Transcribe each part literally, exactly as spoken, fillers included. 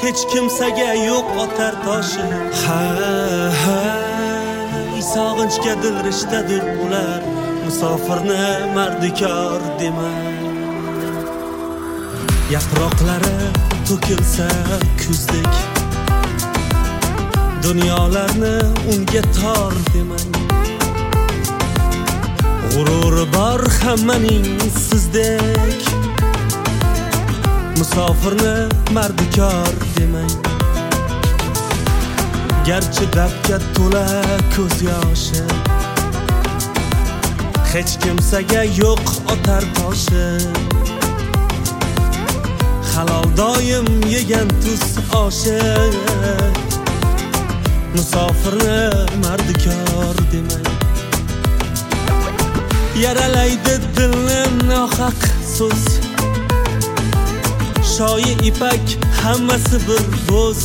hech kimsaga yo'q otar toshi. Ha ha sog'inchga dil rishtadir ular, musofirni mardikor dema. Yaproqlari to'kilsa kuzdek, dunyolarni unga tor demang. G'ururi bor hammaning sizdek, musofirni mardikor demang. Garchi dardga to'la ko'z yoshi, hech kimsaga yo'q otar toshi. Halol doim yegan tuz oshi, musofirni mardikor demang. Yaralaydi dilni nohaq so'z, shoyi ipak hammasi bir bo'z.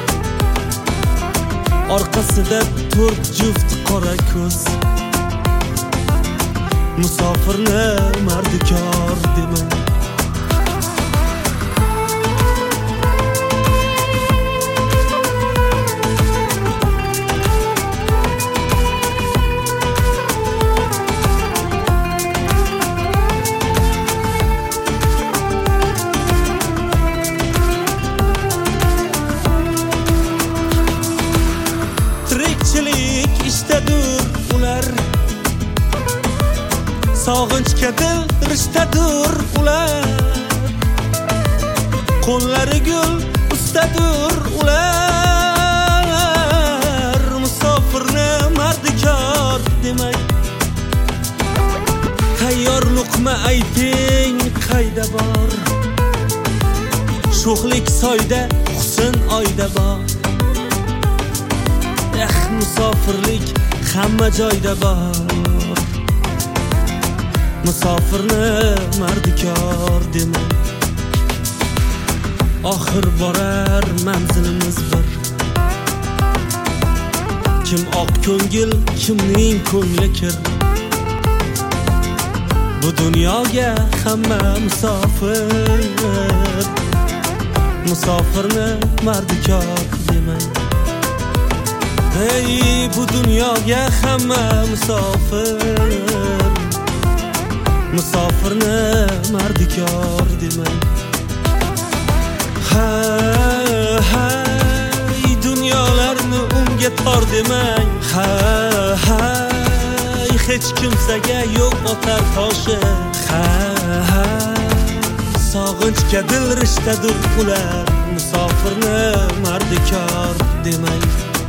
Orqasida to'rt juft qora ko'z, musofirni mardikor demang. Sog'inchga dil rishtadir ular, qo'llari gul ustadir ular, musofirni mardikor demang. Tayyor luqma ayting qayda bor, sho'xlik soyda husn oyda bor. Eh musofirlik hamma joyda bor, musofirni mardikor demang. Oxir borar manzilimiz bir, kim oq ko'ngil, kimning ko'ngli kir. Bu dunyoga hamma musofir, musofirni mardikor demang. Hey bu dunyoga hamma musofir, musofirni mardikor demang. Ha ha dunyolarni unga tor demang. Ha ha hech kimsaga yo'q otar toshi. Ha ha sog'inchga dil rishtadir ular, musofirni mardikor demang.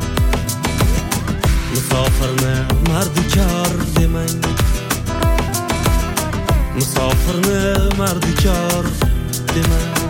Musofirni mardikor demang. Musofirni mardikor demang.